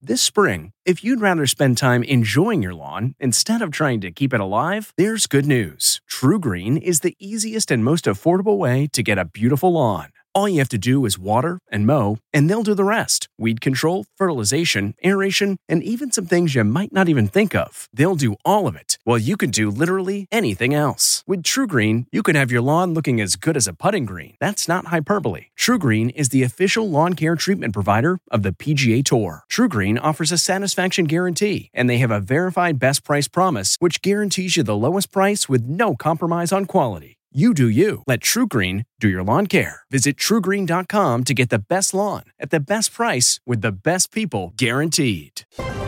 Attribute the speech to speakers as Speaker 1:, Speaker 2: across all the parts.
Speaker 1: This spring, if you'd rather spend time enjoying your lawn instead of trying to keep it alive, there's good news. TruGreen is the easiest and most affordable way to get a beautiful lawn. All you have to do is water and mow, and they'll do the rest. Weed control, fertilization, aeration, and even some things you might not even think of. They'll do all of it, while you can do literally anything else. With TruGreen, you can have your lawn looking as good as a putting green. That's not hyperbole. TruGreen is the official lawn care treatment provider of the PGA Tour. TruGreen offers a satisfaction guarantee, and they have a verified best price promise, which guarantees you the lowest price with no compromise on quality. You do you. Let TruGreen do your lawn care. Visit TruGreen.com to get the best lawn at the best price with the best people guaranteed.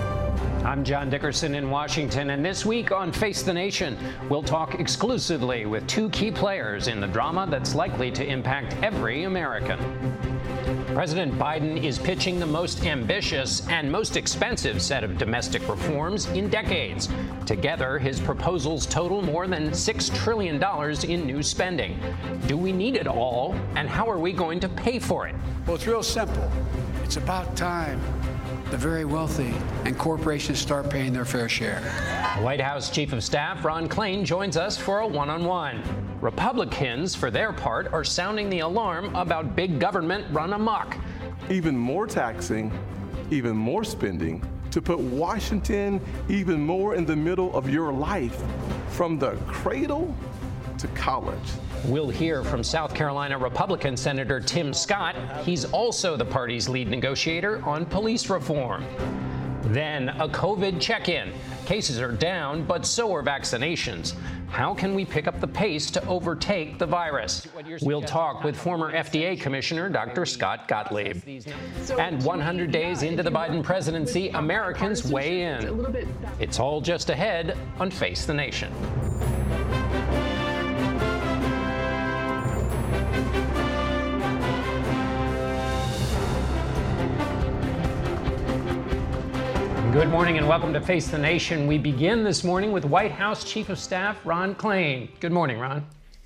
Speaker 2: I'm John Dickerson in Washington, and this week on Face the Nation, we'll talk exclusively with two key players in the drama that's likely to impact every American. President Biden is pitching the most ambitious and most expensive set of domestic reforms in decades. Together, his proposals total more than $6 trillion in new spending. Do we need it all, and how are we going to pay for it?
Speaker 3: Well, it's real simple. It's about time the very wealthy and corporations start paying their fair share.
Speaker 2: White House Chief of Staff Ron Klain joins us for a one-on-one. Republicans, for their part, are sounding the alarm about big government run amok.
Speaker 4: Even more taxing, even more spending to put Washington even more in the middle of your life, from the cradle to college.
Speaker 2: We'll hear from South Carolina Republican Senator Tim Scott. He's also the party's lead negotiator on police reform. Then a COVID check-in. Cases are down, but so are vaccinations. How can we pick up the pace to overtake the virus? We'll talk with former FDA Commissioner Dr. Scott Gottlieb. And 100 days into the Biden presidency, Americans weigh in. It's all just ahead on Face the Nation. Good morning and welcome to Face the Nation. We begin this morning with White House Chief of Staff Ron Klain. Good morning, Ron.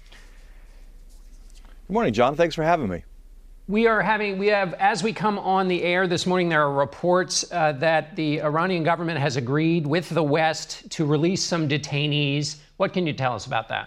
Speaker 5: Good morning, John. Thanks for having me.
Speaker 2: As we come on the air this morning, there are reports that the Iranian government has agreed with the West to release some detainees. What can you tell us about that?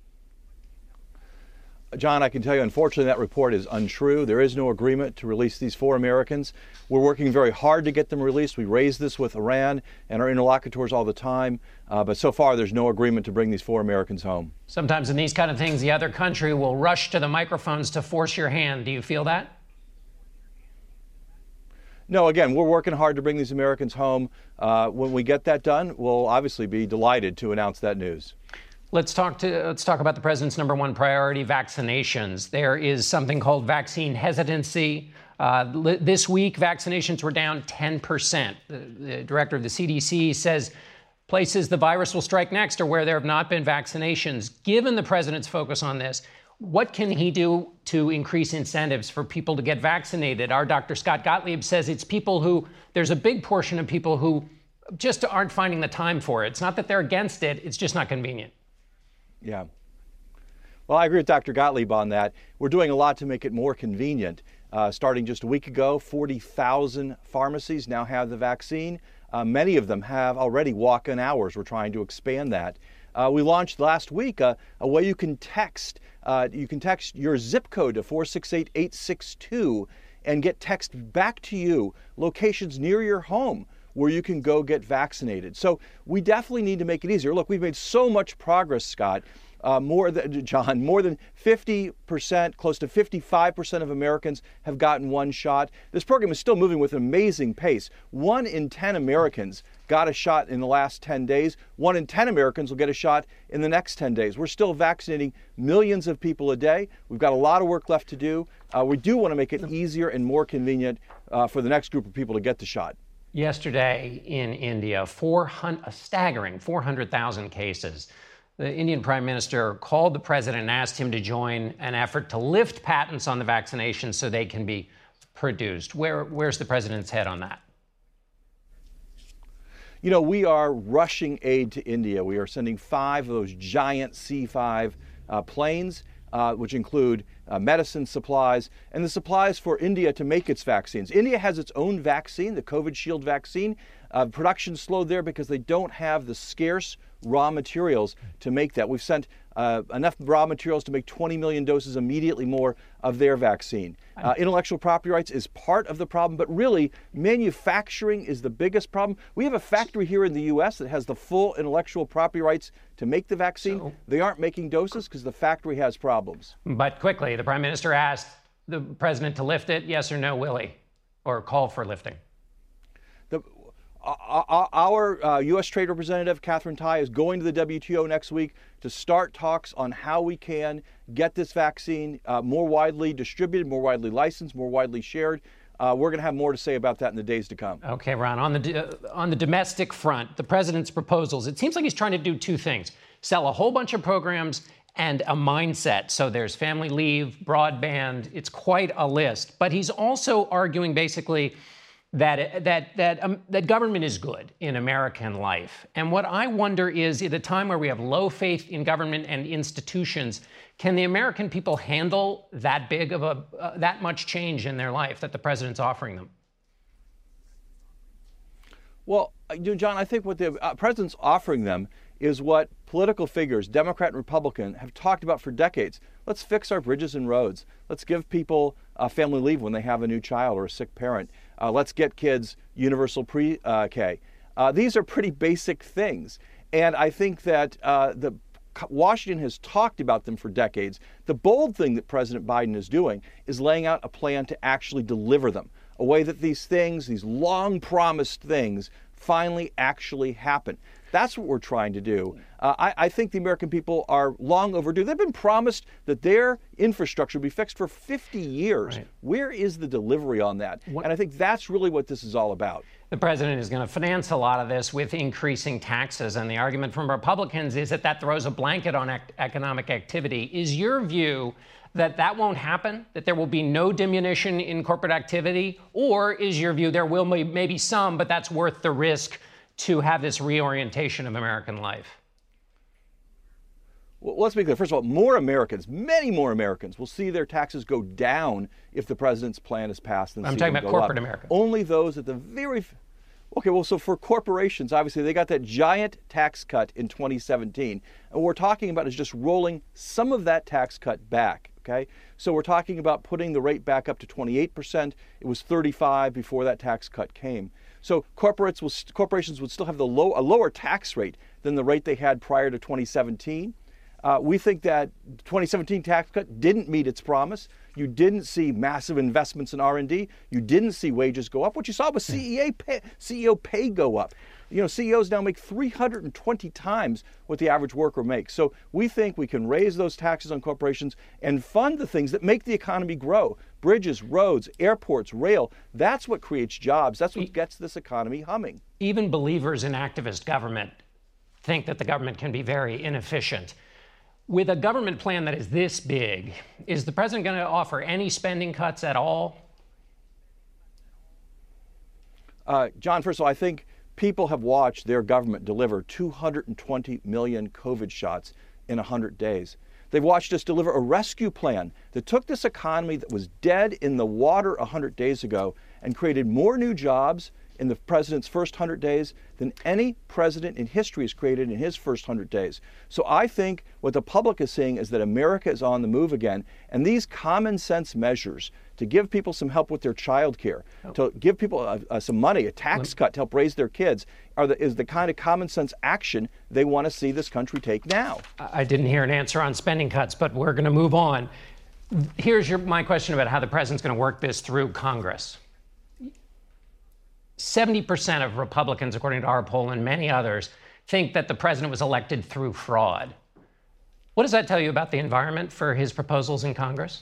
Speaker 5: John, I can tell you, unfortunately, that report is untrue. There is no agreement to release these 4 Americans. We're working very hard to get them released. We raise this with Iran and our interlocutors all the time. But so far, there's no agreement to bring these 4 Americans home.
Speaker 2: Sometimes in these kind of things, the other country will rush to the microphones to force your hand. Do you feel that?
Speaker 5: No, again, we're working hard to bring these Americans home. When we get that done, we'll obviously be delighted to announce that news.
Speaker 2: Let's talk about the president's number one priority, vaccinations. There is something called vaccine hesitancy. This week, vaccinations were down 10%. The director of the CDC says places the virus will strike next are where there have not been vaccinations. Given the president's focus on this, what can he do to increase incentives for people to get vaccinated? Our Dr. Scott Gottlieb says there's a big portion of people who just aren't finding the time for it. It's not that they're against it, it's just not convenient.
Speaker 5: Yeah. Well, I agree with Dr. Gottlieb on that. We're doing a lot to make it more convenient. Starting just a week ago, 40,000 pharmacies now have the vaccine. Many of them have already walk-in hours. We're trying to expand that. We launched last week a way you can text. You can text your zip code to 468-862 and get text back to you locations near your home where you can go get vaccinated. So we definitely need to make it easier. Look, we've made so much progress, Scott. More than 50%, close to 55% of Americans have gotten one shot. This program is still moving with amazing pace. 1 in 10 Americans got a shot in the last 10 days. 1 in 10 Americans will get a shot in the next 10 days. We're still vaccinating millions of people a day. We've got a lot of work left to do. We do want to make it easier and more convenient for the next group of people to get the shot.
Speaker 2: Yesterday in India, a staggering 400,000 cases. The Indian Prime Minister called the president and asked him to join an effort to lift patents on the vaccinations so they can be produced. Where's the president's head on that?
Speaker 5: You know, we are rushing aid to India. We are sending 5 of those giant C-5 planes, which include medicine supplies, and the supplies for India to make its vaccines. India has its own vaccine, the Covishield vaccine. Production slowed there because they don't have the scarce raw materials to make that. We've sent enough raw materials to make 20 million doses, immediately more of their vaccine. Intellectual property rights is part of the problem, but really manufacturing is the biggest problem. We have a factory here in the U.S. that has the full intellectual property rights to make the vaccine. They aren't making doses because the factory has problems.
Speaker 2: But quickly, the Prime Minister asked the President to lift it. Yes or no, will he? Or call for lifting?
Speaker 5: Our U.S. Trade Representative, Catherine Tai, is going to the WTO next week to start talks on how we can get this vaccine more widely distributed, more widely licensed, more widely shared. We're going to have more to say about that in the days to come.
Speaker 2: Okay, Ron, on the domestic front, the president's proposals, it seems like he's trying to do two things: sell a whole bunch of programs and a mindset. So there's family leave, broadband. It's quite a list. But he's also arguing basically that government is good in American life. And what I wonder is, at a time where we have low faith in government and institutions, can the American people handle that big of that much change in their life that the president's offering them?
Speaker 5: Well, John, I think what the president's offering them is what political figures, Democrat and Republican, have talked about for decades. Let's fix our bridges and roads. Let's give people family leave when they have a new child or a sick parent. Let's get kids universal pre-K. These are pretty basic things. And I think that Washington has talked about them for decades. The bold thing that President Biden is doing is laying out a plan to actually deliver them, a way that these things, these long promised things, finally actually happen. That's what we're trying to do. I think the American people are long overdue. They've been promised that their infrastructure will be fixed for 50 years. Right. Where is the delivery on that? And I think that's really what this is all about.
Speaker 2: The president is going to finance a lot of this with increasing taxes. And the argument from Republicans is that throws a blanket on economic activity. Is your view that won't happen, that there will be no diminution in corporate activity? Or is your view there will maybe some, but that's worth the risk to have this reorientation of American life?
Speaker 5: Well, let's be clear. First of all, more Americans, many more Americans, will see their taxes go down if the president's plan is passed.
Speaker 2: I'm talking about corporate America.
Speaker 5: Only those at the very... Okay, well, so for corporations, obviously, they got that giant tax cut in 2017. And what we're talking about is just rolling some of that tax cut back, okay? So we're talking about putting the rate back up to 28%. It was 35% before that tax cut came. So corporations would still have a lower tax rate than the rate they had prior to 2017. We think that 2017 tax cut didn't meet its promise. You didn't see massive investments in R&D. You didn't see wages go up. What you saw was CEO pay go up. You know, CEOs now make 320 times what the average worker makes. So we think we can raise those taxes on corporations and fund the things that make the economy grow. Bridges, roads, airports, rail. That's what creates jobs. That's what gets this economy humming.
Speaker 2: Even believers in activist government think that the government can be very inefficient. With a government plan that is this big, is the president going to offer any spending cuts at all?
Speaker 5: John, first of all, I think people have watched their government deliver 220 million COVID shots in 100 days. They've watched us deliver a rescue plan that took this economy that was dead in the water 100 days ago and created more new jobs in the president's first 100 days than any president in history has created in his first 100 days. So I think what the public is seeing is that America is on the move again, and these common sense measures to give people some help with their child care, to give people some money, a tax cut to help raise their kids, is the kind of common sense action they want to see this country take now.
Speaker 2: I didn't hear an answer on spending cuts, but we're going to move on. Here's my question about how the president's going to work this through Congress. 70% of Republicans, according to our poll and many others, think that the president was elected through fraud. What does that tell you about the environment for his proposals in Congress?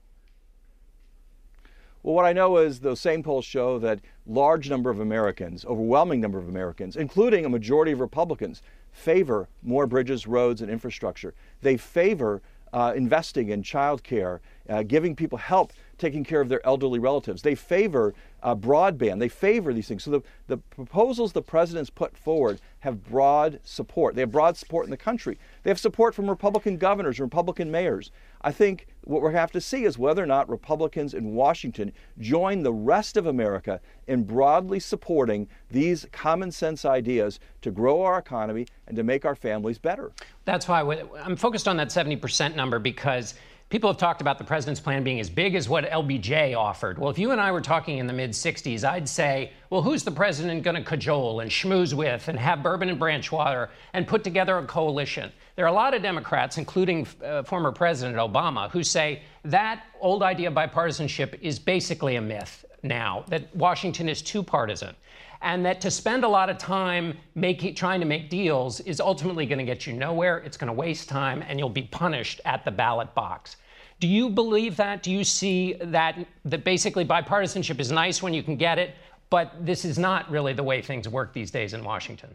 Speaker 5: Well, what I know is those same polls show that large number of Americans, overwhelming number of Americans, including a majority of Republicans, favor more bridges, roads, and infrastructure. They favor investing in child care, giving people help taking care of their elderly relatives. They favor broadband. They favor these things. So the proposals the president's put forward have broad support. They have broad support in the country. They have support from Republican governors and Republican mayors. I think what we're going to have to see is whether or not Republicans in Washington join the rest of America in broadly supporting these common sense ideas to grow our economy and to make our families better.
Speaker 2: That's why I'm focused on that 70% number, because people have talked about the president's plan being as big as what LBJ offered. Well, if you and I were talking in the mid-'60s, I'd say, well, who's the president going to cajole and schmooze with and have bourbon and branch water and put together a coalition? There are a lot of Democrats, including former President Obama, who say that old idea of bipartisanship is basically a myth now, that Washington is too partisan, and that to spend a lot of time trying to make deals is ultimately going to get you nowhere. It's going to waste time, and you'll be punished at the ballot box. Do you believe that? Do you see that basically bipartisanship is nice when you can get it, but this is not really the way things work these days in Washington?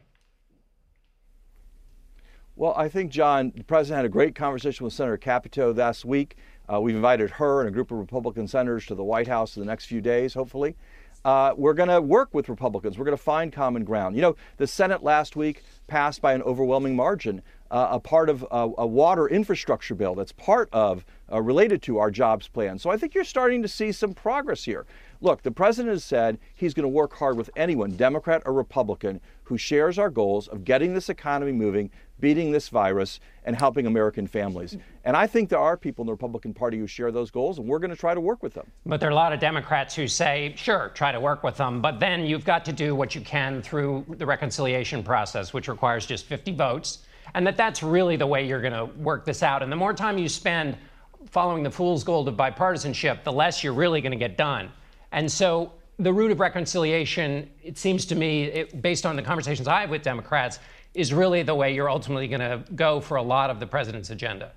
Speaker 5: Well, I think, John, the president had a great conversation with Senator Capito last week. We've invited her and a group of Republican senators to the White House in the next few days, hopefully. We're going to work with Republicans. We're going to find common ground. You know, the Senate last week passed by an overwhelming margin a part of a water infrastructure bill that's part of related to our jobs plan. So I think you're starting to see some progress here. Look, the president has said he's going to work hard with anyone, Democrat or Republican, who shares our goals of getting this economy moving, beating this virus, and helping American families. And I think there are people in the Republican Party who share those goals, and we're going to try to work with them. But
Speaker 2: there are a lot of Democrats who say, sure, try to work with them, but then you've got to do what you can through the reconciliation process, which requires just 50 votes, and that's really the way you're going to work this out. And the more time you spend following the fool's gold of bipartisanship, the less you're really going to get done. And so the route of reconciliation, it seems to me, based on the conversations I have with Democrats, is really the way you're ultimately going to go for a lot of the president's agenda.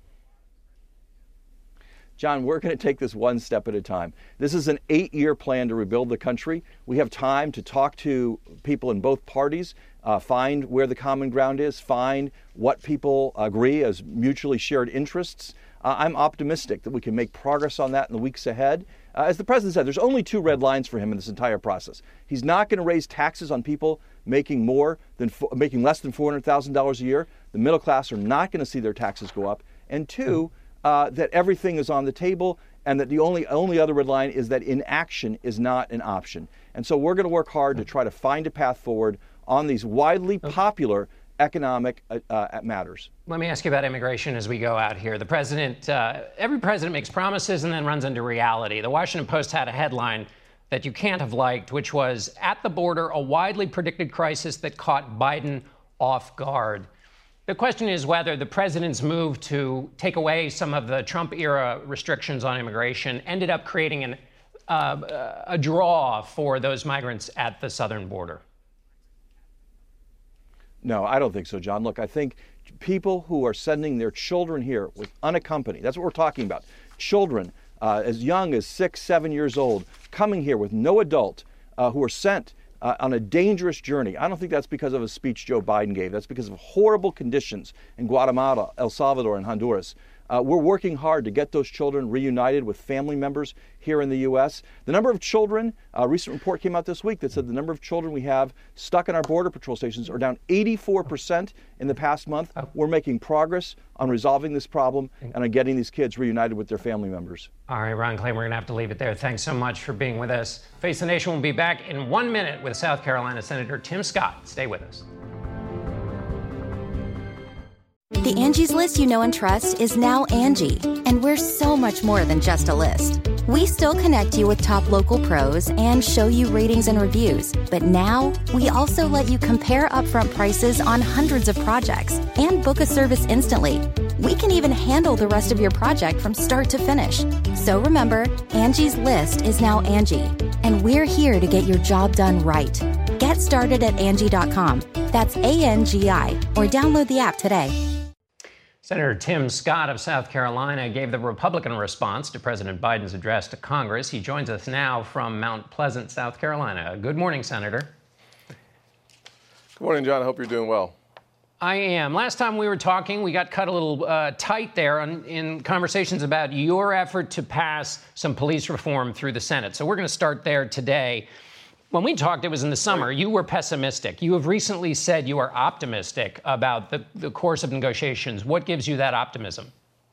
Speaker 5: John, we're going to take this one step at a time. This is an 8-year plan to rebuild the country. We have time to talk to people in both parties, find where the common ground is, find what people agree as mutually shared interests. I'm optimistic that we can make progress on that in the weeks ahead. As the president said, there's only 2 red lines for him in this entire process. He's not going to raise taxes on people making less than $400,000 a year. The middle class are not going to see their taxes go up. And 2, that everything is on the table, and that the only other red line is that inaction is not an option. And so we're going to work hard to try to find a path forward on these widely popular economic matters.
Speaker 2: Let me ask you about immigration as we go out here. The president, every president makes promises and then runs into reality. The Washington Post had a headline that you can't have liked, which was, "At the border, a widely predicted crisis that caught Biden off guard." The question is whether the president's move to take away some of the Trump-era restrictions on immigration ended up creating a draw for those migrants at the southern border.
Speaker 5: No, I don't think so, John. Look, I think people who are sending their children here with unaccompanied, that's what we're talking about, children as young as 6, 7 years old, coming here with no adult, who are sent on a dangerous journey. I don't think that's because of a speech Joe Biden gave. That's because of horrible conditions in Guatemala, El Salvador, and Honduras. We're working hard to get those children reunited with family members here in the U.S. The number of children, a recent report came out this week that said the number of children we have stuck in our Border Patrol stations are down 84% in the past month. We're making progress on resolving this problem and on getting these kids reunited with their family members.
Speaker 2: All right, Ron Klain, we're going to have to leave it there. Thanks so much for being with us. Face the Nation will be back in 1 minute with South Carolina Senator Tim Scott. Stay with us.
Speaker 6: The Angie's List you know and trust is now Angie, and we're so much more than just a list. We still connect you with top local pros and show you ratings and reviews, but now we also let you compare upfront prices on hundreds of projects and book a service instantly. We can even handle the rest of your project from start to finish. So remember, Angie's List is now Angie, and we're here to get your job done right. Get started at Angie.com. That's ANGI, or download the app today.
Speaker 2: Senator Tim Scott of South Carolina gave the Republican response to President Biden's address to Congress. He joins us now from Mount Pleasant, South Carolina. Good morning, Senator.
Speaker 4: Good morning, John. I hope you're doing well.
Speaker 2: I am. Last time we were talking, we got cut a little tight there in conversations about your effort to pass some police reform through the Senate. So we're going to start there today. When we talked, it was in the summer. You were pessimistic. You have recently said you are optimistic about the course of negotiations. What gives you that optimism?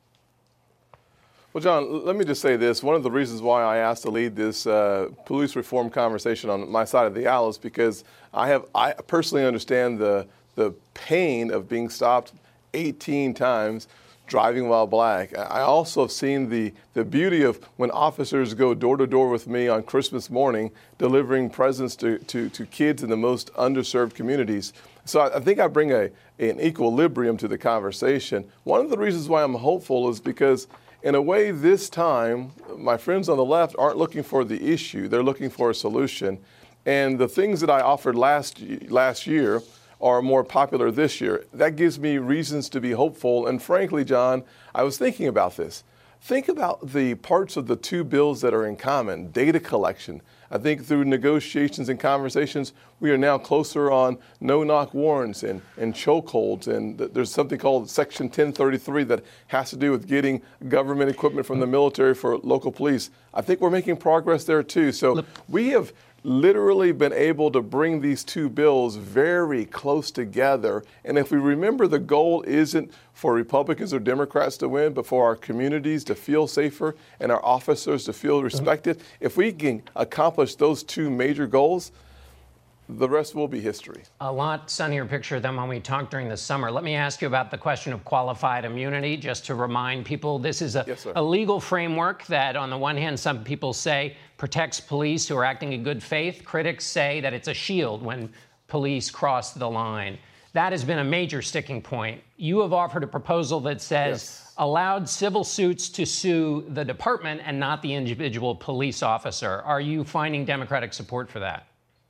Speaker 4: Well, John, let me just say this. One of the reasons why I asked to lead this police reform conversation on my side of the aisle is because I personally understand the pain of being stopped 18 times driving while black. I also have seen the beauty of when officers go door to door with me on Christmas morning, delivering presents to kids in the most underserved communities. So I think I bring an equilibrium to the conversation. One of the reasons why I'm hopeful is because in a way this time, my friends on the left aren't looking for the issue, they're looking for a solution. And the things that I offered last year are more popular this year. That gives me reasons to be hopeful. And frankly, John, I was thinking about this. Think about the parts of the two bills that are in common. Data collection. I think through negotiations and conversations, we are now closer on no-knock warrants and chokeholds. And there's something called Section 1033 that has to do with getting government equipment from the military for local police. I think we're making progress there too. So we have literally been able to bring these two bills very close together. And if we remember, the goal isn't for Republicans or Democrats to win, but for our communities to feel safer and our officers to feel respected. If we can accomplish those two major goals, the rest will be history.
Speaker 2: A lot sunnier picture than when we talked during the summer. Let me ask you about the question of qualified immunity, just to remind people this is a legal framework that, on the one hand, some people say protects police who are acting in good faith. Critics say that it's a shield when police cross the line. That has been a major sticking point. You have offered a proposal that says allowed civil suits to sue the department and not the individual police officer. Are you finding Democratic support for that?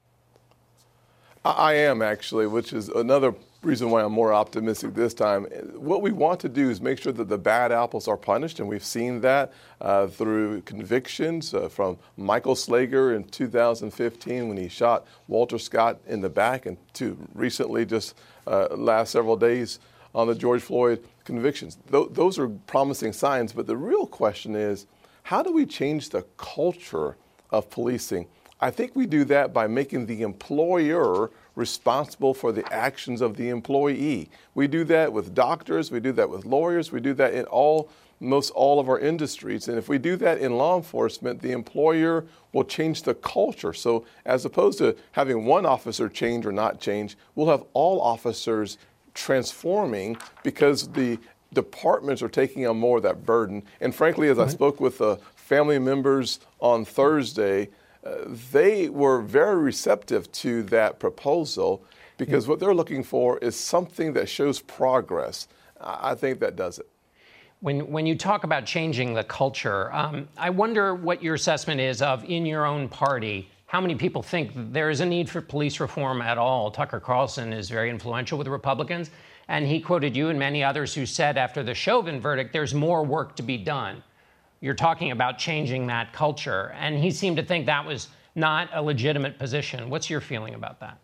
Speaker 4: I am, actually, which is another reason why I'm more optimistic this time. What we want to do is make sure that the bad apples are punished, and we've seen that through convictions from Michael Slager in 2015 when he shot Walter Scott in the back, and to recently, just last several days, on the George Floyd convictions. Those are promising signs, but the real question is, how do we change the culture of policing? I think we do that by making the employer responsible for the actions of the employee. We do that with doctors, we do that with lawyers, we do that in most all of our industries. And if we do that in law enforcement, the employer will change the culture. So as opposed to having one officer change or not change, we'll have all officers transforming because the departments are taking on more of that burden. And frankly, as I spoke with family members on Thursday, they were very receptive to that proposal because what they're looking for is something that shows progress. I think that does it.
Speaker 2: When you talk about changing the culture, I wonder what your assessment is of, in your own party, how many people think there is a need for police reform at all. Tucker Carlson is very influential with the Republicans, and he quoted you and many others who said after the Chauvin verdict, there's more work to be done. You're talking about changing that culture. And he seemed to think that was not a legitimate position. What's your feeling about that?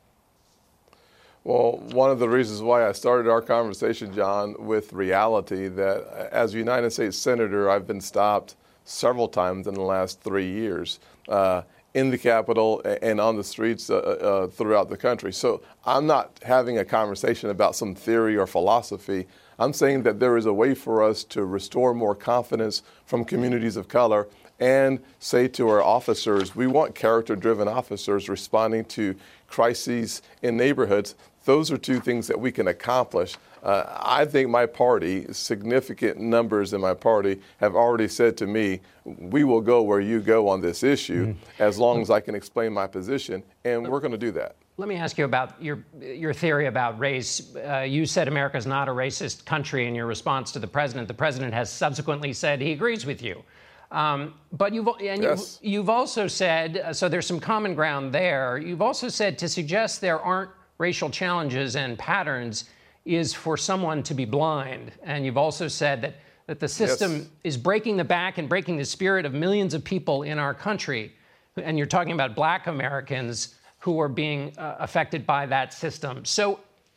Speaker 4: Well, one of the reasons why I started our conversation, John, with reality, that as a United States Senator, I've been stopped several times in the last 3 years in the Capitol and on the streets throughout the country. So I'm not having a conversation about some theory or philosophy. I'm saying that there is a way for us to restore more confidence from communities of color and say to our officers, we want character-driven officers responding to crises in neighborhoods. Those are two things that we can accomplish. I think my party, significant numbers in my party, have already said to me, we will go where you go on this issue as long as I can explain my position, and we're going to do that.
Speaker 2: Let me ask you about your theory about race. You said America is not a racist country in your response to the president. The president has subsequently said he agrees with you. But you've also said, so there's some common ground there. You've also said to suggest there aren't racial challenges and patterns is for someone to be blind. And you've also said that the system is breaking the back and breaking the spirit of millions of people in our country. And you're talking about Black Americans who are being affected by that system. So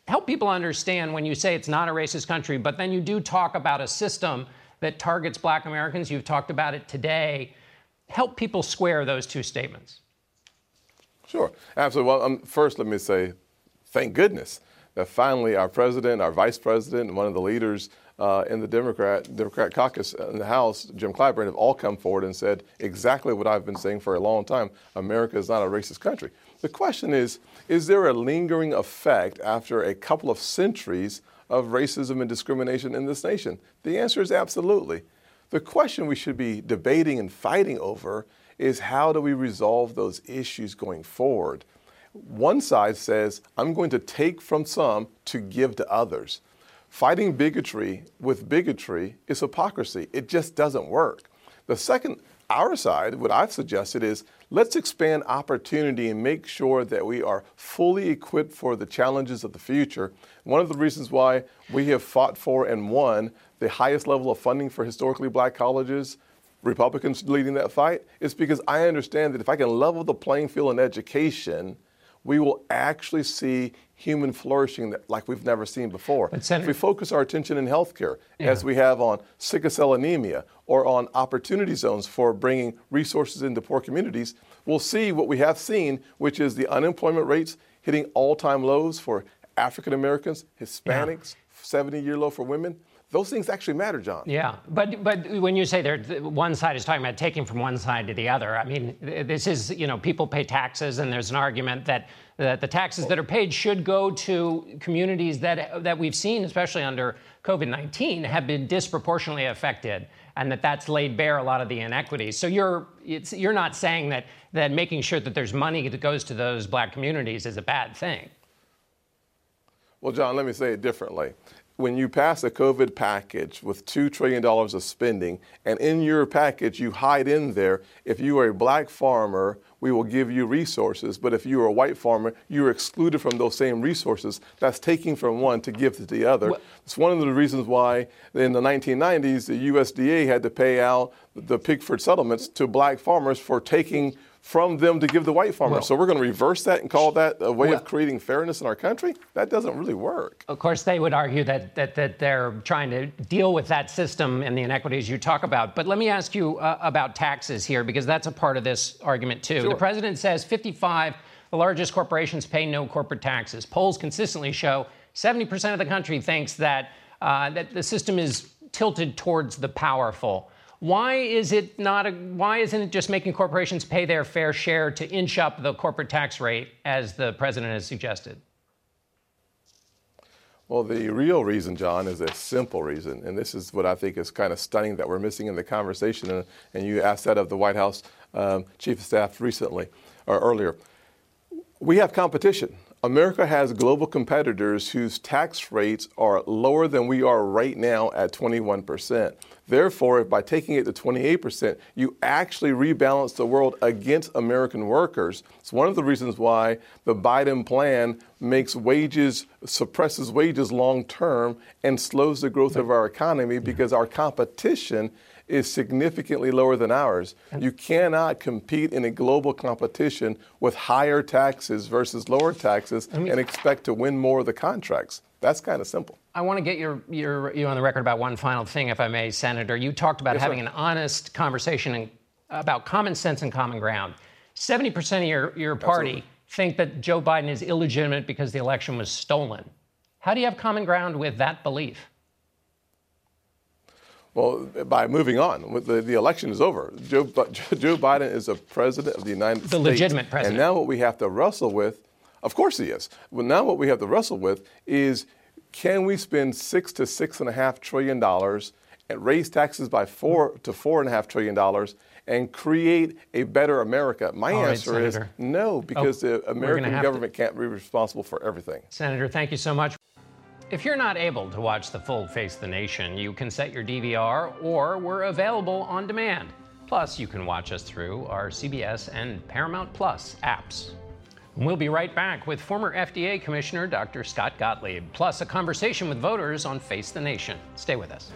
Speaker 2: Help people understand when you say it's not a racist country, but then you do talk about a system that targets Black Americans. You've talked about it today. Help people square those two statements.
Speaker 4: Sure, absolutely. Well, first, let me say, thank goodness that finally our president, our vice president, and one of the leaders in the Democrat caucus in the House, Jim Clyburn, have all come forward and said exactly what I've been saying for a long time. America is not a racist country. The question is there a lingering effect after a couple of centuries of racism and discrimination in this nation? The answer is absolutely. The question we should be debating and fighting over is how do we resolve those issues going forward? One side says, I'm going to take from some to give to others. Fighting bigotry with bigotry is hypocrisy. It just doesn't work. The second, our side, what I've suggested is let's expand opportunity and make sure that we are fully equipped for the challenges of the future. One of the reasons why we have fought for and won the highest level of funding for historically Black colleges, Republicans leading that fight, is because I understand that if I can level the playing field in education, we will actually see human flourishing like we've never seen before. If we focus our attention in healthcare, as we have on sickle cell anemia or on opportunity zones for bringing resources into poor communities, we'll see what we have seen, which is the unemployment rates hitting all-time lows for African Americans, Hispanics, 70-year low for women. Those things actually matter, John.
Speaker 2: Yeah, but when you say one side is talking about taking from one side to the other, I mean, this is, people pay taxes, and there's an argument that the taxes that are paid should go to communities that we've seen, especially under COVID-19, have been disproportionately affected, and that's laid bare a lot of the inequities. So you're not saying that making sure that there's money that goes to those Black communities is a bad thing.
Speaker 4: Well, John, let me say it differently. When you pass a COVID package with $2 trillion of spending, and in your package you hide in there, if you are a Black farmer, we will give you resources, but if you are a white farmer, you're excluded from those same resources. That's taking from one to give to the other. It's one of the reasons why in the 1990s, the USDA had to pay out the Pickford settlements to Black farmers for taking from them to give the white farmers. So we're going to reverse that and call that a way of creating fairness in our country? That doesn't really work.
Speaker 2: Of course, they would argue that they're trying to deal with that system and the inequities you talk about. But let me ask you about taxes here, because that's a part of this argument, too. Sure. The president says 55, the largest corporations pay no corporate taxes. Polls consistently show 70% of the country thinks that the system is tilted towards the powerful. Why isn't it just making corporations pay their fair share to inch up the corporate tax rate, as the president has suggested?
Speaker 4: Well, the real reason, John, is a simple reason, and this is what I think is kind of stunning that we're missing in the conversation, and you asked that of the White House Chief of Staff recently, or earlier. We have competition. America has global competitors whose tax rates are lower than we are right now at 21%. Therefore, by taking it to 28%, you actually rebalance the world against American workers. It's one of the reasons why the Biden plan suppresses wages long term and slows the growth of our economy, because our competition is significantly lower than ours. You cannot compete in a global competition with higher taxes versus lower taxes and expect to win more of the contracts. That's kind of simple.
Speaker 2: I want to get you on the record about one final thing, if I may, Senator. You talked about having an honest conversation about common sense and common ground. 70% of your party think that Joe Biden is illegitimate because the election was stolen. How do you have common ground with that belief?
Speaker 4: Well, by moving on, the election is over. Joe Biden is a president of the United States.
Speaker 2: The legitimate president.
Speaker 4: And now what we have to wrestle with, of course he is. Well, now what we have to wrestle with is, can we spend $6 to $6.5 trillion and raise taxes by $4 to $4.5 trillion and create a better America? My answer is no, because the American government can't be responsible for everything.
Speaker 2: Senator, thank you so much. If you're not able to watch the full Face the Nation, you can set your DVR, or we're available on demand. Plus, you can watch us through our CBS and Paramount Plus apps. And we'll be right back with former FDA Commissioner Dr. Scott Gottlieb, plus a conversation with voters on Face the Nation. Stay with us.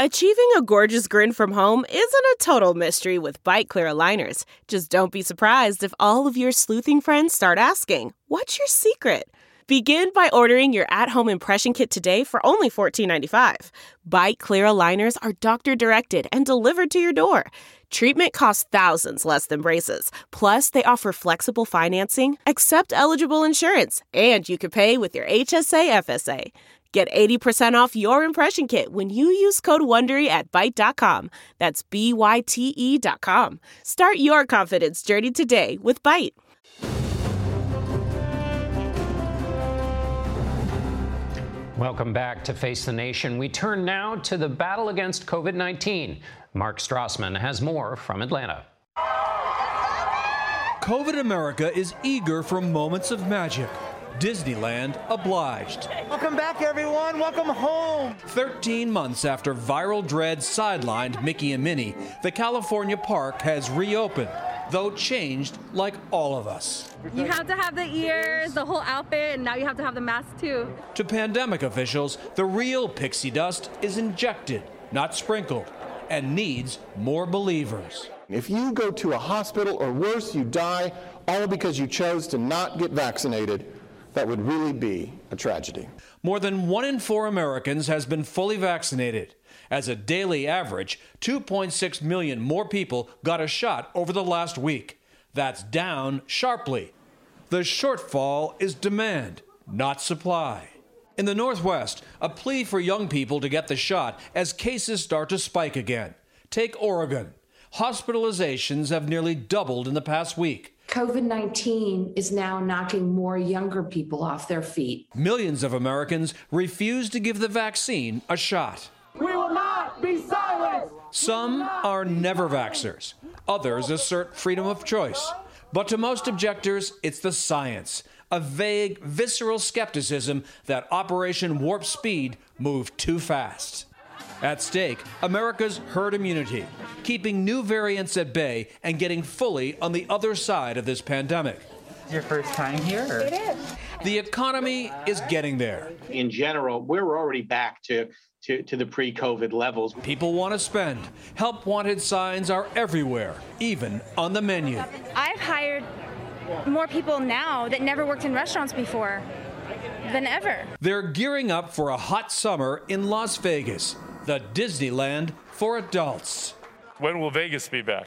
Speaker 7: Achieving a gorgeous grin from home isn't a total mystery with Byte Clear aligners. Just don't be surprised if all of your sleuthing friends start asking, "What's your secret?" Begin by ordering your at-home impression kit today for only $14.95. Byte Clear aligners are doctor-directed and delivered to your door. Treatment costs thousands less than braces. Plus, they offer flexible financing, accept eligible insurance, and you can pay with your HSA FSA. Get 80% off your impression kit when you use code WONDERY at Byte.com. That's BYTE.com. Start your confidence journey today with Byte.
Speaker 2: Welcome back to Face the Nation. We turn now to the battle against COVID-19. Mark Strassman has more from Atlanta.
Speaker 8: COVID America is eager for moments of magic. Disneyland obliged.
Speaker 9: Welcome back, everyone. Welcome home.
Speaker 8: 13 months after viral dread sidelined Mickey and Minnie, the California park has reopened, though changed like all of us.
Speaker 10: You have to have the ears, the whole outfit, and now you have to have the mask too.
Speaker 8: To pandemic officials, the real pixie dust is injected, not sprinkled, and needs more believers.
Speaker 11: If you go to a hospital or worse, you die, all because you chose to not get vaccinated, that would really be a tragedy.
Speaker 8: More than 1 in 4 Americans has been fully vaccinated. As a daily average, 2.6 million more people got a shot over the last week. That's down sharply. The shortfall is demand, not supply. In the Northwest, a plea for young people to get the shot as cases start to spike again. Take Oregon. Hospitalizations have nearly doubled in the past week.
Speaker 12: COVID-19 is now knocking more younger people off their feet.
Speaker 8: Millions of Americans refuse to give the vaccine a shot.
Speaker 9: We will not be silenced.
Speaker 8: Some are never vaxxers. Others assert freedom of choice. But to most objectors, it's the science, a vague, visceral skepticism that Operation Warp Speed moved too fast. At stake, America's herd immunity, keeping new variants at bay and getting fully on the other side of this pandemic.
Speaker 9: Your first time here? Or?
Speaker 12: It is.
Speaker 8: The economy is getting there.
Speaker 13: In general, we're already back to the pre-COVID levels.
Speaker 8: People want to spend. Help wanted signs are everywhere, even on the menu.
Speaker 10: I've hired more people now that never worked in restaurants before than ever.
Speaker 8: They're gearing up for a hot summer in Las Vegas, the Disneyland for adults.
Speaker 14: When will Vegas be back?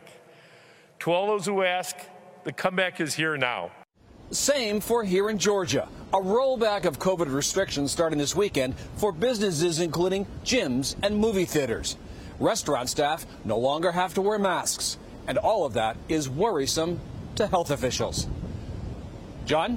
Speaker 14: To all those who ask, the comeback is here now.
Speaker 8: Same for here in Georgia. A rollback of COVID restrictions starting this weekend for businesses including gyms and movie theaters. Restaurant staff no longer have to wear masks. And all of that is worrisome to health officials. John?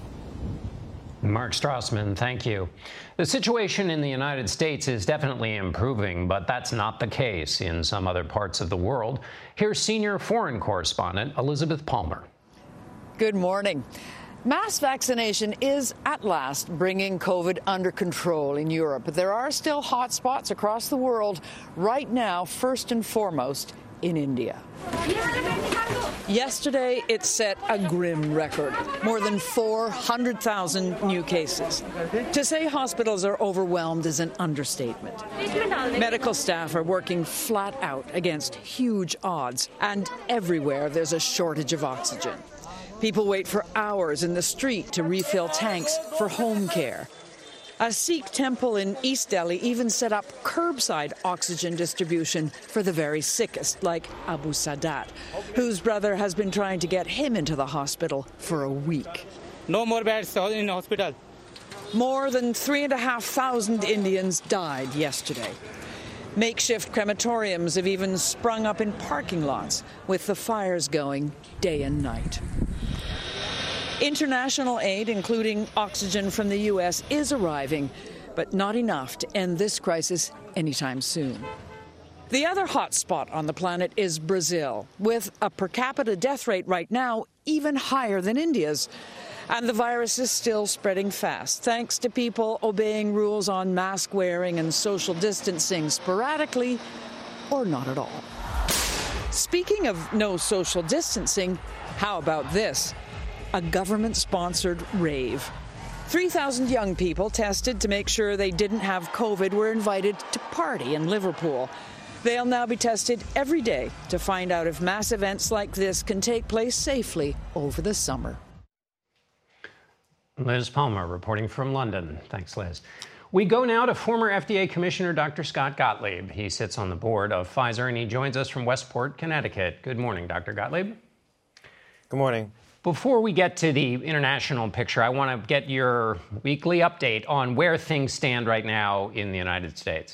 Speaker 2: Mark Strassman, thank you. The situation in the United States is definitely improving, but that's not the case in some other parts of the world. Here's senior foreign correspondent Elizabeth Palmer.
Speaker 15: Good morning. Mass vaccination is at last bringing COVID under control in Europe, but there are still hot spots across the world right now, first and foremost in India. Yesterday, it set a grim record, more than 400,000 new cases. To say hospitals are overwhelmed is an understatement. Medical staff are working flat out against huge odds, and everywhere there's a shortage of oxygen. People wait for hours in the street to refill tanks for home care. A Sikh temple in East Delhi even set up curbside oxygen distribution for the very sickest, like Abu Sadat, whose brother has been trying to get him into the hospital for a week.
Speaker 16: No more beds in the hospital.
Speaker 15: More than 3,500 Indians died yesterday. Makeshift crematoriums have even sprung up in parking lots, with the fires going day and night. International aid, including oxygen from the U.S., is arriving, but not enough to end this crisis anytime soon. The other hot spot on the planet is Brazil, with a per capita death rate right now even higher than India's. And the virus is still spreading fast, thanks to people obeying rules on mask wearing and social distancing sporadically or not at all. Speaking of no social distancing, how about this? A government-sponsored rave. 3,000 young people tested to make sure they didn't have COVID were invited to party in Liverpool. They'll now be tested every day to find out if mass events like this can take place safely over the summer.
Speaker 2: Liz Palmer reporting from London. Thanks, Liz. We go now to former FDA Commissioner Dr. Scott Gottlieb. He sits on the board of Pfizer, and he joins us from Westport, Connecticut. Good morning, Dr. Gottlieb.
Speaker 17: Good morning.
Speaker 2: Before we get to the international picture, I want to get your weekly update on where things stand right now in the United States.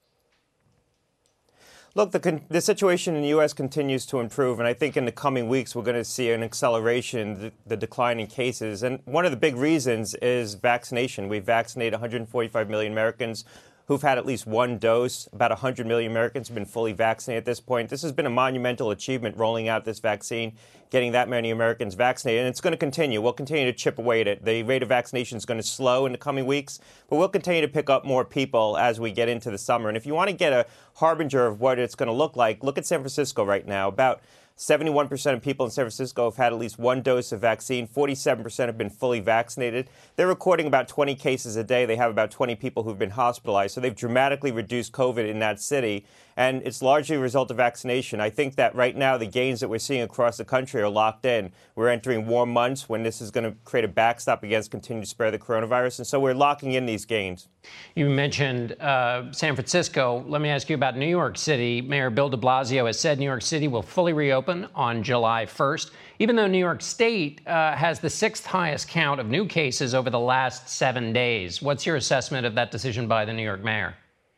Speaker 17: Look, the situation in the U.S. continues to improve, and I think in the coming weeks we're going to see an acceleration in the decline in cases. And one of the big reasons is vaccination. We've vaccinated 145 million Americans who've had at least one dose. About 100 million Americans have been fully vaccinated at this point. This has been a monumental achievement, rolling out this vaccine, getting that many Americans vaccinated, and it's going to continue. We'll continue to chip away at it. The rate of vaccination is going to slow in the coming weeks, but we'll continue to pick up more people as we get into the summer. And if you want to get a harbinger of what it's going to look at San Francisco right now. About 71% of people in San Francisco have had at least one dose of vaccine. 47% have been fully vaccinated. They're recording about 20 cases a day. They have about 20 people who've been hospitalized. So they've dramatically reduced COVID in that city. And it's largely a result of vaccination. I think that right now the gains that we're seeing across the country are locked in. We're entering warm months when this is going to create a backstop against continued spread of the coronavirus. And so we're locking in these gains.
Speaker 2: You mentioned San Francisco. Let me ask you about New York City. Mayor Bill de Blasio has said New York City will fully reopen on July 1st, even though New York State has the 6th highest count of new cases over the last 7 days. What's your assessment of that decision by the New York mayor?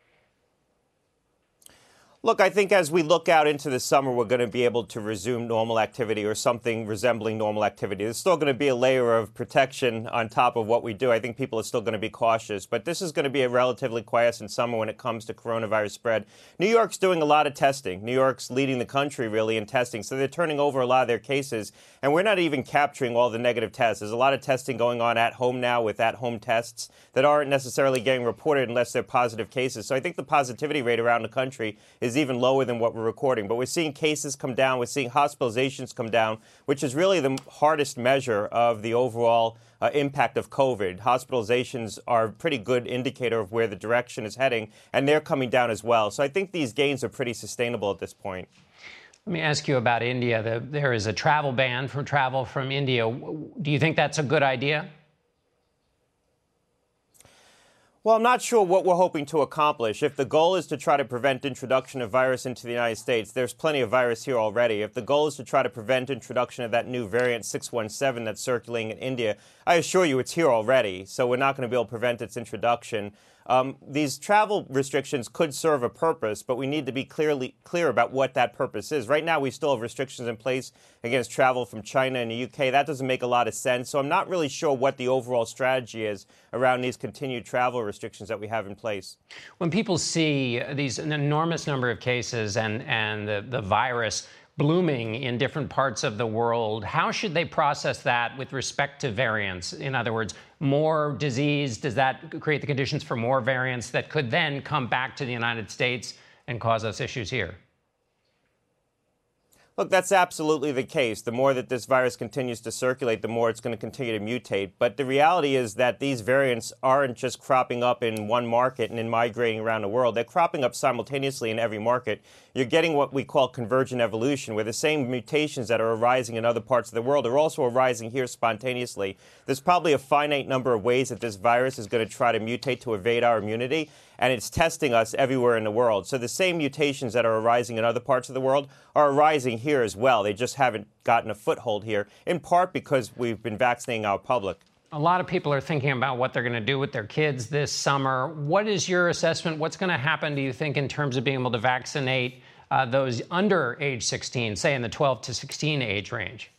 Speaker 17: Look, I think as we look out into the summer, we're going to be able to resume normal activity or something resembling normal activity. There's still going to be a layer of protection on top of what we do. I think people are still going to be cautious, but this is going to be a relatively quiescent summer when it comes to coronavirus spread. New York's doing a lot of testing. New York's leading the country really in testing, so they're turning over a lot of their cases, and we're not even capturing all the negative tests. There's a lot of testing going on at home now with at-home tests that aren't necessarily getting reported unless they're positive cases. So I think the positivity rate around the country is even lower than what we're recording. But we're seeing cases come down. We're seeing hospitalizations come down, which is really the hardest measure of the overall impact of COVID. Hospitalizations are a pretty good indicator of where the direction is heading, and they're coming down as well. So I think these gains are pretty sustainable at this point.
Speaker 2: Let me ask you about India. There is a travel ban for travel from India. Do you think that's a good idea?
Speaker 17: Well, I'm not sure what we're hoping to accomplish. If the goal is to try to prevent introduction of virus into the United States, there's plenty of virus here already. If the goal is to try to prevent introduction of that new variant 617 that's circulating in India, I assure you it's here already. So we're not going to be able to prevent its introduction. These travel restrictions could serve a purpose, but we need to be clear about what that purpose is. Right now, we still have restrictions in place against travel from China and the UK. That doesn't make a lot of sense. So I'm not really sure what the overall strategy is around these continued travel restrictions that we have in place.
Speaker 2: When people see these an enormous number of cases and the virus blooming in different parts of the world, how should they process that with respect to variants? In other words, more disease, does that create the conditions for more variants that could then come back to the United States and cause us issues here?
Speaker 17: Look, that's absolutely the case. The more that this virus continues to circulate, the more it's going to continue to mutate. But the reality is that these variants aren't just cropping up in one market and then migrating around the world. They're cropping up simultaneously in every market. You're getting what we call convergent evolution, where the same mutations that are arising in other parts of the world are also arising here spontaneously. There's probably a finite number of ways that this virus is going to try to mutate to evade our immunity, and it's testing us everywhere in the world. So the same mutations that are arising in other parts of the world are arising here as well. They just haven't gotten a foothold here, in part because we've been vaccinating our public.
Speaker 2: A lot of people are thinking about what they're going to do with their kids this summer. What is your assessment? What's going to happen, do you think, in terms of being able to vaccinate those under age 16, say in the 12 to 16 age range?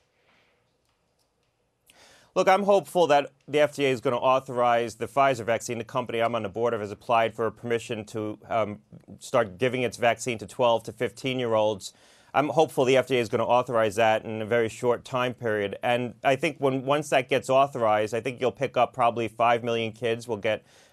Speaker 17: Look, I'm hopeful that the FDA is going to authorize the Pfizer vaccine. The company I'm on the board of has applied for permission to start giving its vaccine to 12 to 15-year-olds. I'm hopeful the FDA is going to authorize that in a very short time period. And I think once that gets authorized, I think you'll pick up probably 5 million kids will get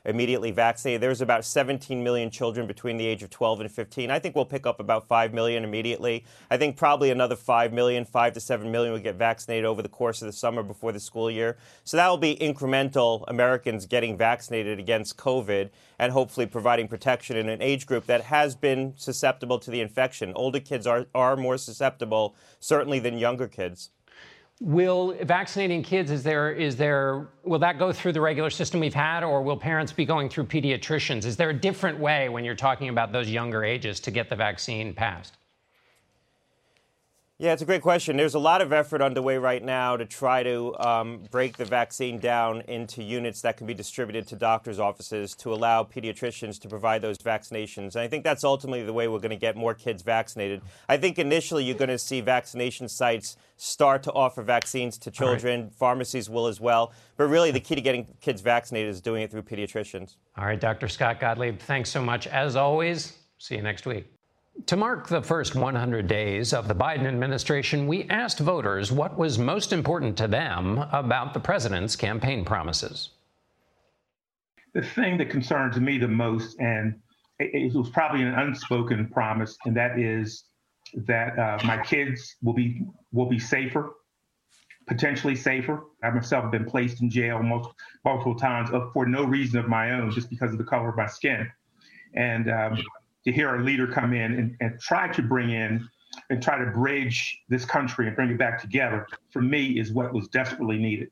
Speaker 17: immediately vaccinated. There's about 17 million children between the age of 12 and 15. I think we'll pick up about 5 million immediately. I think probably another 5 to 7 million will get vaccinated over the course of the summer before the school year. So that will be incremental Americans getting vaccinated against COVID and hopefully providing protection in an age group that has been susceptible to the infection. Older kids are more susceptible, certainly, than younger kids.
Speaker 2: Will vaccinating kids, will that go through the regular system we've had, or will parents be going through pediatricians? Is there a different way when you're talking about those younger ages to get the vaccine passed?
Speaker 17: Yeah, it's a great question. There's a lot of effort underway right now to try to break the vaccine down into units that can be distributed to doctors' offices to allow pediatricians to provide those vaccinations. And I think that's ultimately the way we're going to get more kids vaccinated. I think initially you're going to see vaccination sites start to offer vaccines to children. Right. Pharmacies will as well. But really the key to getting kids vaccinated is doing it through pediatricians.
Speaker 2: All right, Dr. Scott Gottlieb, thanks so much. As always, see you next week. To mark the first 100 days of the Biden administration, we asked voters what was most important to them about the president's campaign promises.
Speaker 18: The thing that concerns me the most, and it was probably an unspoken promise, and that is that my kids will be safer, potentially safer. I myself have been placed in jail multiple times for no reason of my own, just because of the color of my skin. And to hear a leader come in and try to bring in and try to bridge this country and bring it back together, for me, is what was desperately needed.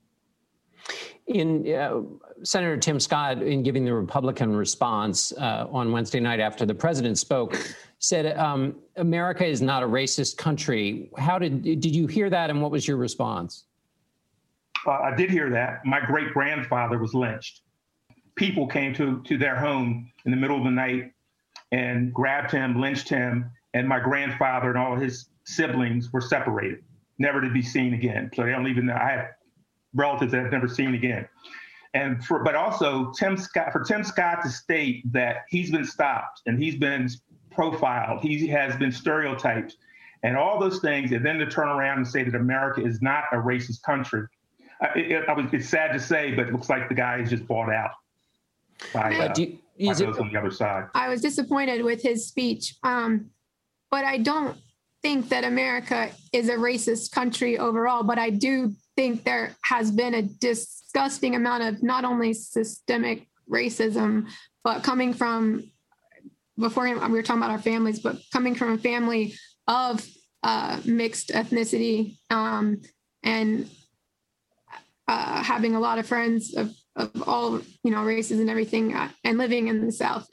Speaker 2: Senator Tim Scott, in giving the Republican response on Wednesday night after the president spoke, said America is not a racist country. How did you hear that, and what was your response?
Speaker 18: I did hear that. My great-grandfather was lynched. People came to their home in the middle of the night and grabbed him, lynched him, and my grandfather and all of his siblings were separated, never to be seen again. So they don't even know. I have relatives that I've never seen again. But also for Tim Scott to state that he's been stopped and he's been profiled, he has been stereotyped, and all those things, and then to turn around and say that America is not a racist country. It's sad to say, but it looks like the guy is just bought out by those on the other side.
Speaker 19: I was disappointed with his speech, but I don't think that America is a racist country overall, but I do think there has been a disgusting amount of not only systemic racism, but coming from, before we were talking about our families, but coming from a family of mixed ethnicity and having a lot of friends of all, races and everything, and living in the South.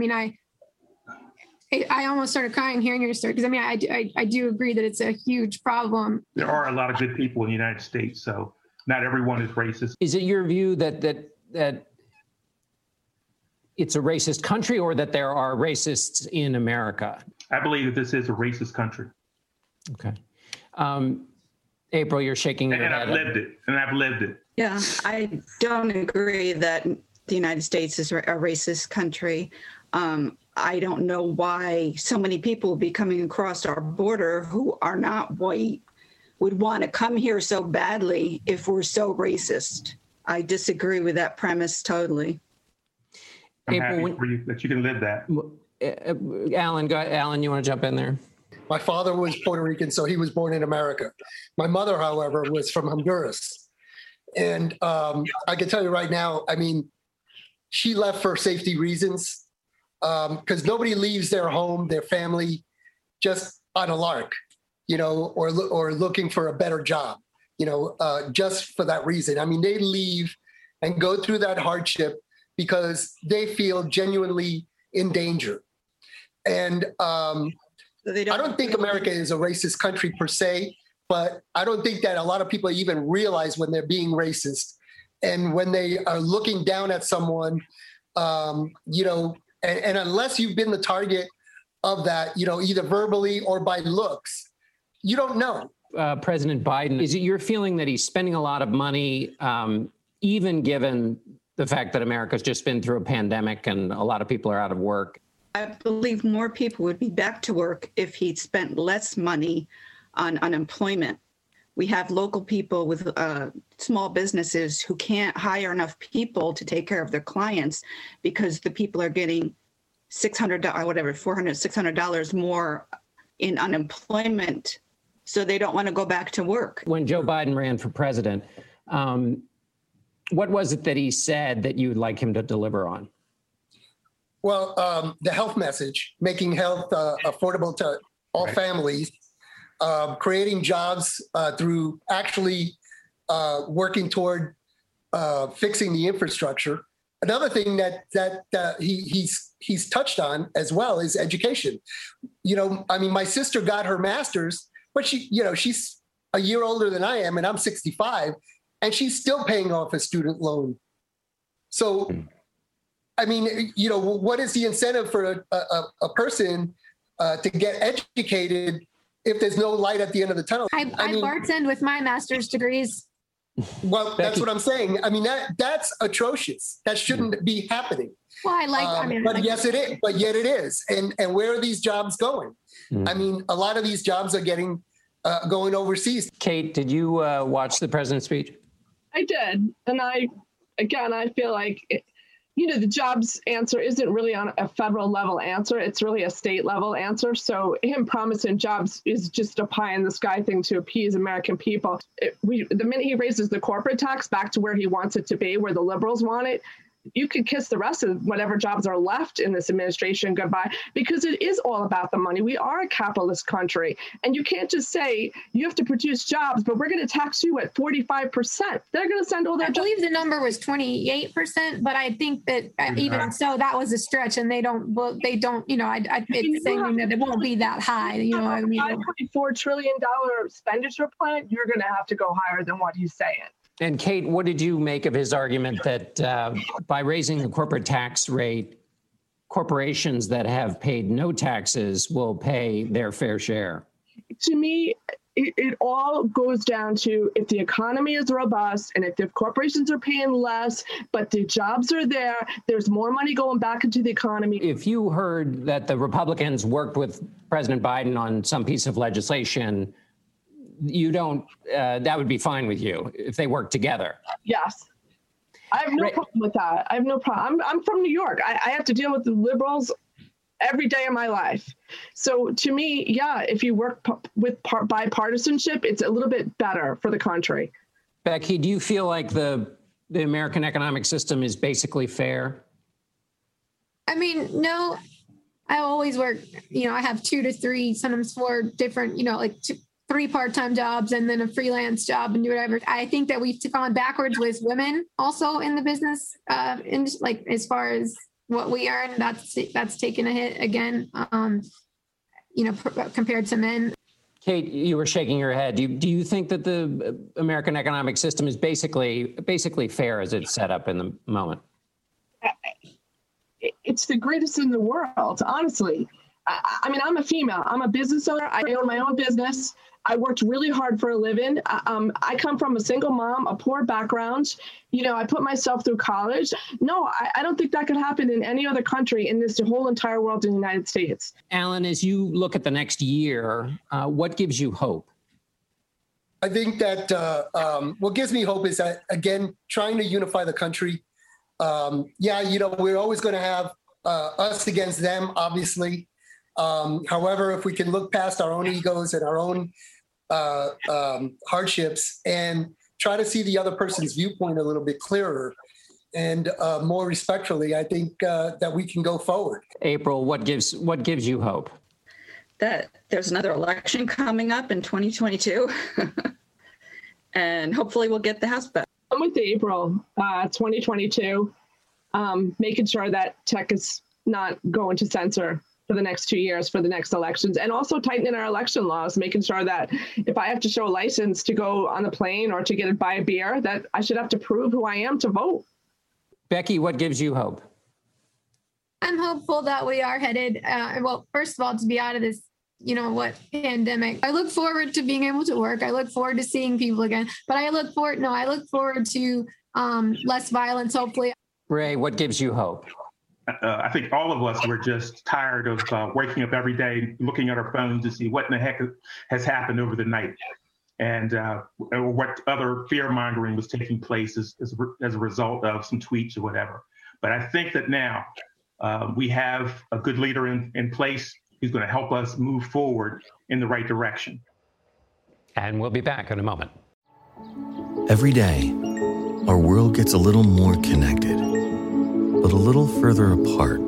Speaker 19: I almost started crying hearing your story, because I do agree that it's a huge problem.
Speaker 18: There are a lot of good people in the United States, so not everyone is racist.
Speaker 2: Is it your view that it's a racist country, or that there are racists in America?
Speaker 18: I believe that this is a racist country.
Speaker 2: Okay. April, you're shaking your head.
Speaker 18: And I've lived it.
Speaker 20: Yeah, I don't agree that the United States is a racist country. I don't know why so many people will be coming across our border who are not white would want to come here so badly if we're so racist. I disagree with that premise totally.
Speaker 18: I'm happy for you that you can live that.
Speaker 2: Alan, Alan, you want to jump in there?
Speaker 21: My father was Puerto Rican, so he was born in America. My mother, however, was from Honduras. And I can tell you right now, she left for safety reasons, because nobody leaves their home, their family, just on a lark, or looking for a better job, just for that reason. They leave and go through that hardship because they feel genuinely in danger. And I don't think America is a racist country per se, but I don't think that a lot of people even realize when they're being racist. And when they are looking down at someone, and unless you've been the target of that, either verbally or by looks, you don't know.
Speaker 2: President Biden, is it your feeling that he's spending a lot of money, even given the fact that America's just been through a pandemic and a lot of people are out of work?
Speaker 20: I believe more people would be back to work if he'd spent less money on unemployment. We have local people with small businesses who can't hire enough people to take care of their clients because the people are getting $600, $600 more in unemployment. So they don't want to go back to work.
Speaker 2: When Joe Biden ran for president, what was it that he said that you would like him to deliver on?
Speaker 21: Well, the health message, making health affordable to all families, creating jobs through actually working toward fixing the infrastructure. Another thing that he's touched on as well is education. My sister got her master's, but she's a year older than I am, and I'm 65, and she's still paying off a student loan. So, what is the incentive for a person to get educated if there's no light at the end of the tunnel?
Speaker 19: I bartend with my master's degrees.
Speaker 21: Well, that's what I'm saying. That's atrocious. That shouldn't be happening.
Speaker 19: Well,
Speaker 21: but yes, it is. But yet it is. And where are these jobs going? A lot of these jobs are going overseas.
Speaker 2: Kate, did you watch the president's speech?
Speaker 1: I did. And I feel like, the jobs answer isn't really on a federal level answer. It's really a state level answer. So him promising jobs is just a pie in the sky thing to appease American people. The minute he raises the corporate tax back to where he wants it to be, where the liberals want it, you could kiss the rest of whatever jobs are left in this administration goodbye, because it is all about the money. We are a capitalist country, and you can't just say you have to produce jobs, but we're going to tax you at 45%. They're going to send all their jobs.
Speaker 19: I believe the number was 28%, but I think that even so, that was a stretch, and they don't, it's saying that it won't be that high.
Speaker 1: $5.4 trillion expenditure plan, you're going to have to go higher than what he's saying.
Speaker 2: And Kate, what did you make of his argument that by raising the corporate tax rate, corporations that have paid no taxes will pay their fair share?
Speaker 1: To me, it all goes down to if the economy is robust and if the corporations are paying less, but the jobs are there, there's more money going back into the economy.
Speaker 2: If you heard that the Republicans worked with President Biden on some piece of legislation, that would be fine with you if they work together.
Speaker 1: Yes. I have no problem with that. I have no problem. I'm from New York. I have to deal with the liberals every day of my life. So to me, if you work with bipartisanship, it's a little bit better for the country.
Speaker 2: Becky, do you feel like the American economic system is basically fair?
Speaker 19: No. I always work, I have 2 to 3, sometimes 4 different, 3 part-time jobs and then a freelance job and do whatever. I think that we've gone backwards with women also in the business, as far as what we earn, that's taken a hit again, compared to men.
Speaker 2: Kate, you were shaking your head. Do you think that the American economic system is basically fair as it's set up in the moment?
Speaker 1: It's the greatest in the world, honestly. I'm a female. I'm a business owner. I own my own business. I worked really hard for a living. I come from a single mom, a poor background. I put myself through college. No, I don't think that could happen in any other country in this whole entire world in the United States.
Speaker 2: Alan, as you look at the next year, what gives you hope?
Speaker 21: I think that what gives me hope is that, again, trying to unify the country. We're always going to have us against them, obviously. However, if we can look past our own egos and our own hardships and try to see the other person's viewpoint a little bit clearer and more respectfully, I think that we can go forward.
Speaker 2: April, what gives you hope?
Speaker 20: That there's another election coming up in 2022, and hopefully we'll get the House back.
Speaker 1: I'm with April, 2022, making sure that tech is not going to censor for the next 2 years for the next elections, and also tightening our election laws, making sure that if I have to show a license to go on the plane or to buy a beer, that I should have to prove who I am to vote.
Speaker 2: Becky, what gives you hope?
Speaker 19: I'm hopeful that we are headed, first of all, to be out of this, pandemic. I look forward to being able to work. I look forward to seeing people again, but I look forward to less violence, hopefully.
Speaker 2: Ray, what gives you hope?
Speaker 18: I think all of us were just tired of waking up every day, looking at our phones to see what in the heck has happened over the night. and what other fear mongering was taking place as a result of some tweets or whatever. But I think that now we have a good leader in place who's going to help us move forward in the right direction.
Speaker 2: And we'll be back in a moment.
Speaker 3: Every day, our world gets a little more connected, but a little further apart.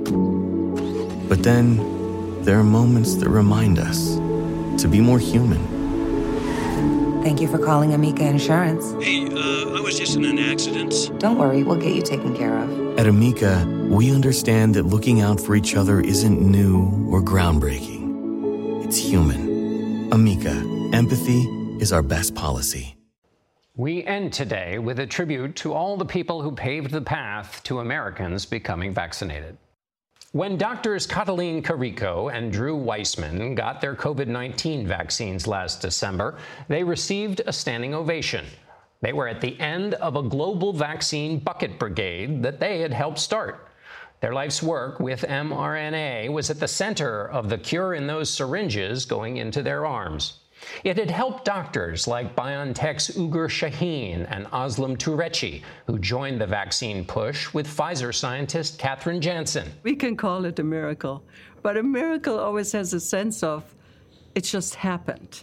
Speaker 3: But then there are moments that remind us to be more human.
Speaker 22: Thank you for calling Amica Insurance.
Speaker 3: Hey, I was just in an accident.
Speaker 22: Don't worry, we'll get you taken care of.
Speaker 3: At Amica, we understand that looking out for each other isn't new or groundbreaking. It's human. Amica, empathy is our best policy.
Speaker 2: We end today with a tribute to all the people who paved the path to Americans becoming vaccinated. When doctors Catalin Carrico and Drew Weissman got their COVID-19 vaccines last December, they received a standing ovation. They were at the end of a global vaccine bucket brigade that they had helped start. Their life's work with mRNA was at the center of the cure in those syringes going into their arms. It had helped doctors like BioNTech's Ugur Sahin and Özlem Türeci, who joined the vaccine push with Pfizer scientist Katherine Jansen.
Speaker 23: We can call it a miracle, but a miracle always has a sense of it just happened.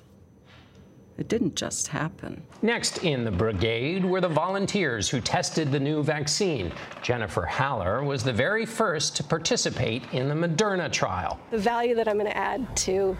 Speaker 23: It didn't just happen.
Speaker 2: Next in the brigade were the volunteers who tested the new vaccine. Jennifer Haller was the very first to participate in the Moderna trial.
Speaker 24: The value that I'm going to add to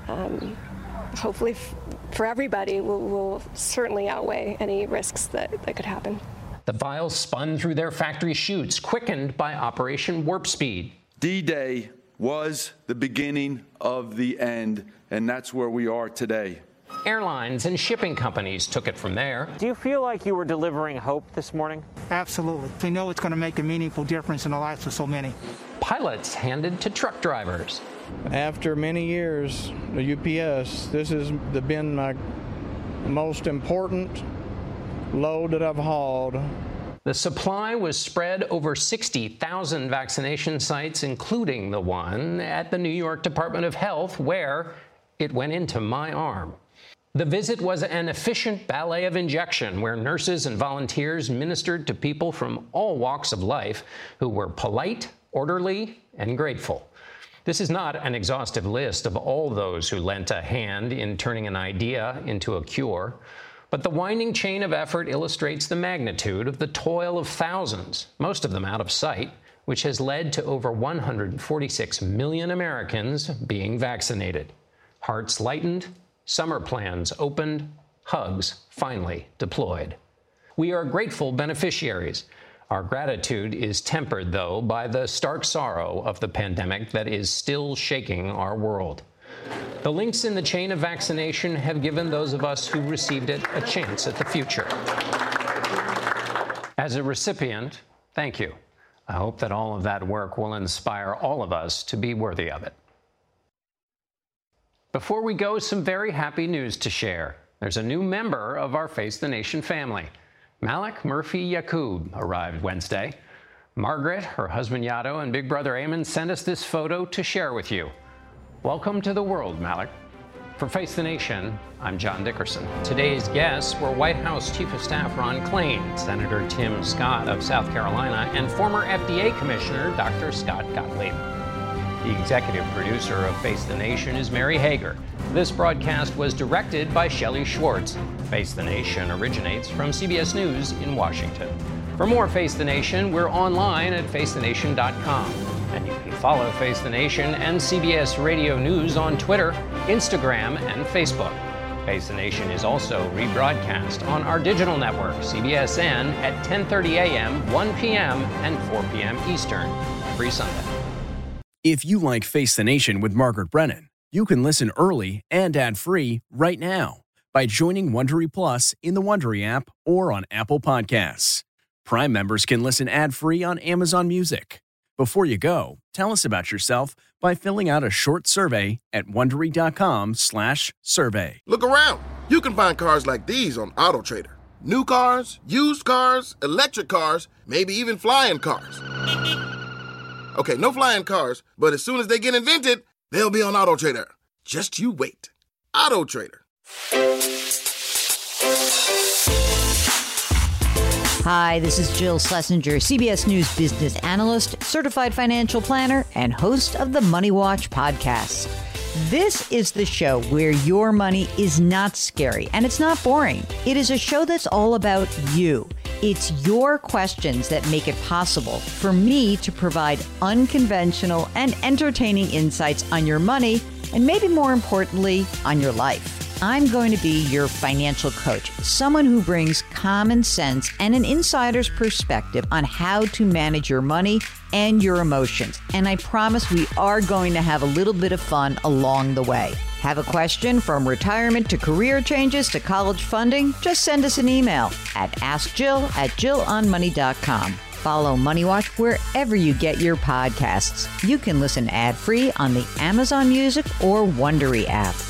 Speaker 24: hopefully for everybody will certainly outweigh any risks that could happen.
Speaker 2: The vials spun through their factory chutes, quickened by Operation Warp Speed.
Speaker 25: D-Day was the beginning of the end, and that's where we are today.
Speaker 2: Airlines and shipping companies took it from there.
Speaker 26: Do you feel like you were delivering hope this morning?
Speaker 27: Absolutely. We know it's going to make a meaningful difference in the lives of so many.
Speaker 2: Pilots handed to truck drivers.
Speaker 28: After many years, the UPS, this has been my most important load that I've hauled.
Speaker 2: The supply was spread over 60,000 vaccination sites, including the one at the New York Department of Health, where it went into my arm. The visit was an efficient ballet of injection, where nurses and volunteers ministered to people from all walks of life who were polite, orderly, and grateful. This is not an exhaustive list of all those who lent a hand in turning an idea into a cure, but the winding chain of effort illustrates the magnitude of the toil of thousands, most of them out of sight, which has led to over 146 million Americans being vaccinated. Hearts lightened, summer plans opened, hugs finally deployed. We are grateful beneficiaries. Our gratitude is tempered, though, by the stark sorrow of the pandemic that is still shaking our world. The links in the chain of vaccination have given those of us who received it a chance at the future. As a recipient, thank you. I hope that all of that work will inspire all of us to be worthy of it. Before we go, some very happy news to share. There's a new member of our Face the Nation family. Malik Murphy Yacoub arrived Wednesday. Margaret, her husband Yato, and big brother Eamon sent us this photo to share with you. Welcome to the world, Malik. For Face the Nation, I'm John Dickerson. Today's guests were White House Chief of Staff Ron Klain, Senator Tim Scott of South Carolina, and former FDA Commissioner Dr. Scott Gottlieb. The executive producer of Face the Nation is Mary Hager. This broadcast was directed by Shelley Schwartz. Face the Nation originates from CBS News in Washington. For more Face the Nation, we're online at facethenation.com. And you can follow Face the Nation and CBS Radio News on Twitter, Instagram, and Facebook. Face the Nation is also rebroadcast on our digital network, CBSN, at 10:30 a.m., 1 p.m., and 4 p.m. Eastern, every Sunday.
Speaker 29: If you like Face the Nation with Margaret Brennan, you can listen early and ad-free right now by joining Wondery Plus in the Wondery app or on Apple Podcasts. Prime members can listen ad-free on Amazon Music. Before you go, tell us about yourself by filling out a short survey at Wondery.com/survey.
Speaker 30: Look around. You can find cars like these on AutoTrader. New cars, used cars, electric cars, maybe even flying cars. Okay, no flying cars, but as soon as they get invented, they'll be on AutoTrader. Just you wait. AutoTrader.
Speaker 4: Hi, this is Jill Schlesinger, CBS News business analyst, certified financial planner, and host of the Money Watch podcast. This is the show where your money is not scary and it's not boring. It is a show that's all about you. It's your questions that make it possible for me to provide unconventional and entertaining insights on your money, and maybe more importantly, on your life. I'm going to be your financial coach, someone who brings common sense and an insider's perspective on how to manage your money and your emotions. And I promise we are going to have a little bit of fun along the way. Have a question from retirement to career changes to college funding? Just send us an email at askjill@jillonmoney.com. Follow Money Watch wherever you get your podcasts. You can listen ad-free on the Amazon Music or Wondery app.